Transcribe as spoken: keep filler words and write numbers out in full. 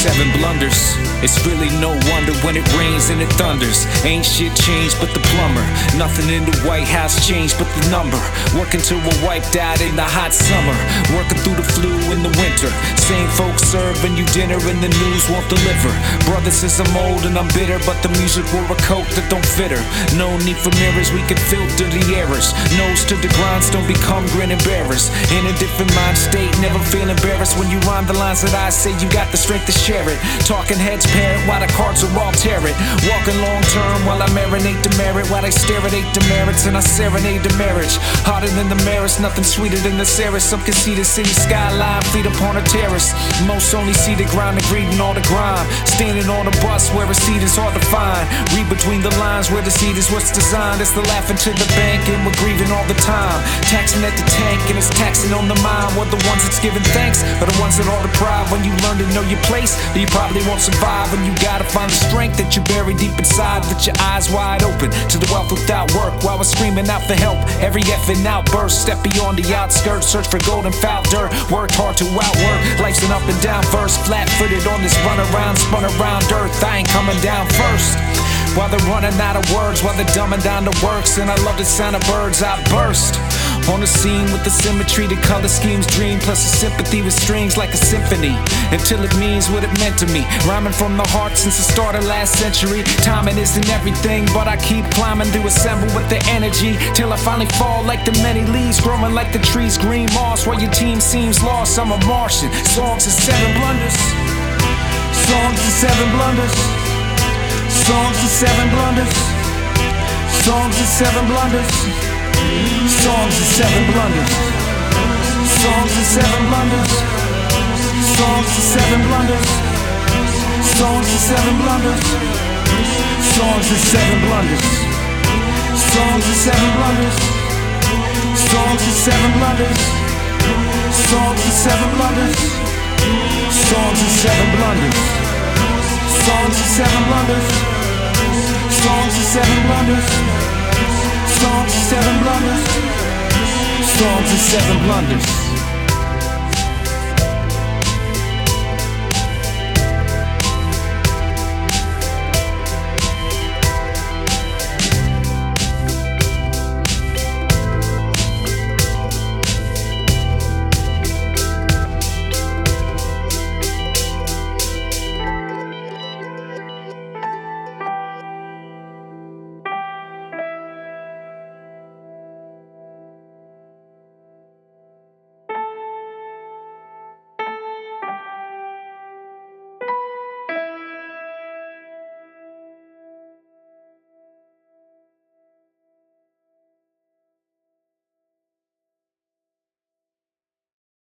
seven blunders. It's really no wonder when it rains and it thunders. Ain't shit changed but the plumber. Nothing in the White House changed but the number. Working till we're wiped out in the hot summer. Working through the flu in the winter. Same folks serving you dinner and the news won't deliver. Brother says I'm old and I'm bitter, but the music wore a coat that don't fit her. No need for mirrors, we can filter the errors. Nose to the grindstone, become grinning bearers. In a different mind state, never feel embarrassed when you rhyme the lines that I say. You got the strength to share it. Talking heads parrot while the cards are all tear it. Walking long term while I marinate the merit. While they stare at eight demerits and I serenade the marriage. Harder than the merits, nothing sweeter than the Sarah. Some can see the city skyline, feet upon a terrace. Most only see the grind and greeting all the grime. Standing on a bus where a seat is hard to find. Read between the lines where the seat is what's designed. It's the laughing to the bank and we're grieving all the time. Taxing at the tank and it's taxing on the mind. We're the ones that's giving thanks, are the ones that are deprived. When you learn to know your place, you probably won't survive. And you gotta find the strength that you bury deep inside. With your eyes wide open to the wealth without work. While we're screaming out for help, every effing outburst. Step beyond the outskirts, search for gold and foul dirt. Worked hard to outwork, life's an up and down verse. Flat footed on this run around, spun around earth. I ain't coming down first. While they're running out of words, while they're dumbing down the works. And I love the sound of birds, I burst on the scene with the symmetry, the color schemes dream, plus the sympathy with strings like a symphony. Until it means what it meant to me. Rhyming from the heart since the start of last century. Timing isn't everything, but I keep climbing to assemble with the energy. Till I finally fall like the many leaves, growing like the trees, green moss. While your team seems lost, I'm a Martian. Songs are seven blunders. Songs are seven blunders. Songs are seven blunders. Songs are seven blunders. Songs are seven blunders. Songs are seven blunders. Songs are seven blunders. Songs are seven blunders. Songs are seven blunders. Songs are seven blunders. Songs are seven blunders. Songs are seven blunders. Songs are seven blunders. Songs are seven blunders. Songs are seven blunders. Songs are seven blunders. Songs are seven blunders.